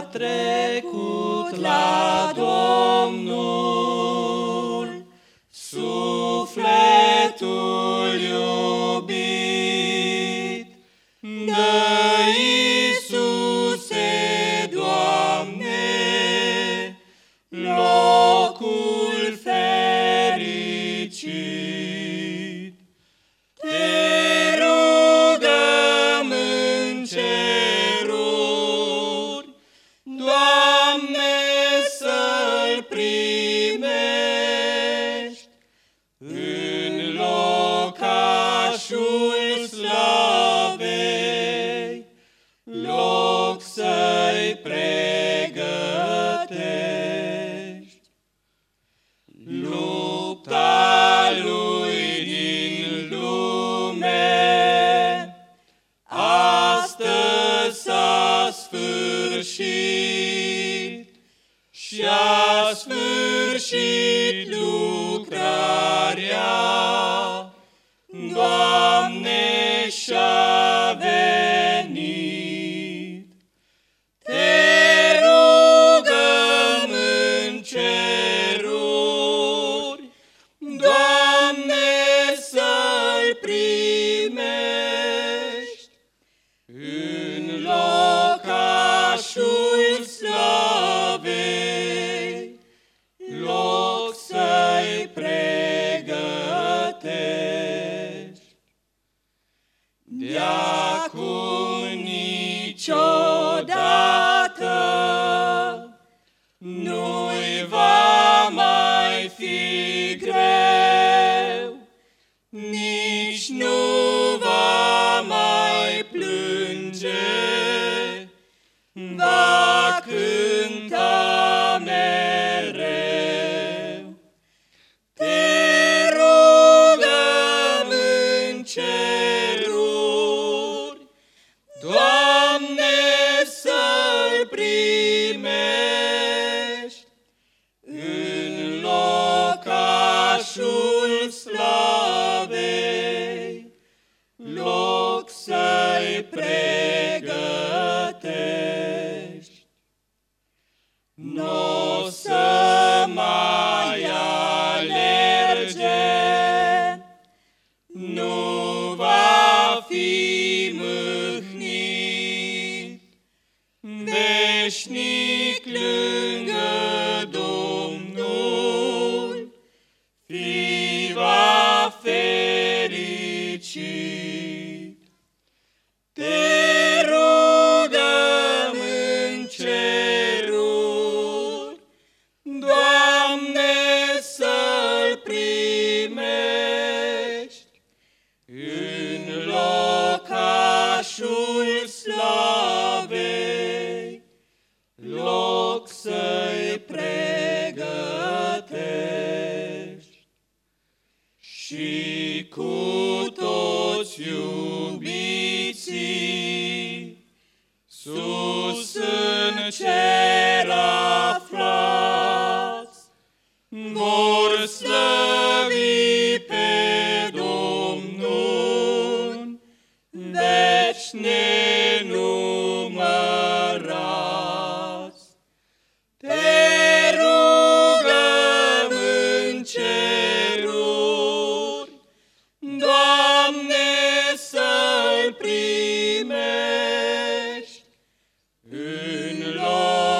trecut la Domnul, sufletul iubit. Dă, Iisuse, Doamne, locul fericit. Te rugăm în ceruri, Doamne, să-L primești în locașul slavei, loc să-i pregătești. Lupta lui din lume astăzi s-a sfârșit și-a sfârșit lucrarea. Doamne, și-a venit. Te rugăm în ceruri, Doamne, să-L primești în locașul slavei, loc să-i pregătești. De-acum niciodată nu-i va mai fi greu, nici nu va mai plânge, va cânta mereu. Te rugăm în ceruri, Doamne, să-L primești în locașul slavei, loc să-i pregătești. N-o să mai alerge, nu va fi mâhnit, veșnic lângă Domnul fi va fericit. Te rugăm în ceruri, Doamne, să-L primești în locașul slavei, loc să-i pregătești. Și cu toți iubiții sus în cer aflați, vor slăvi pe Domnul veci nenumărați. Te rugăm în ceruri, Doamne, să-L primești în loc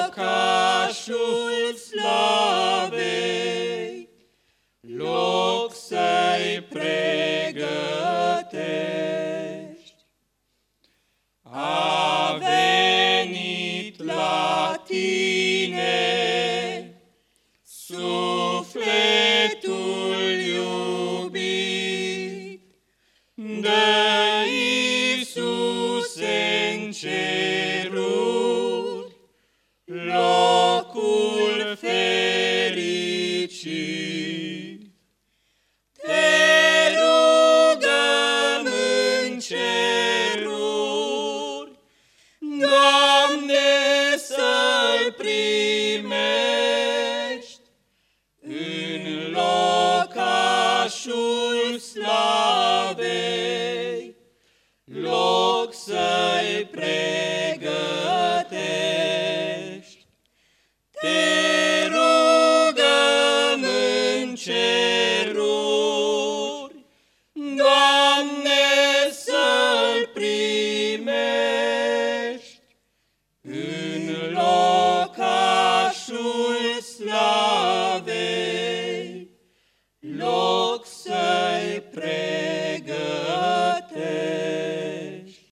cer.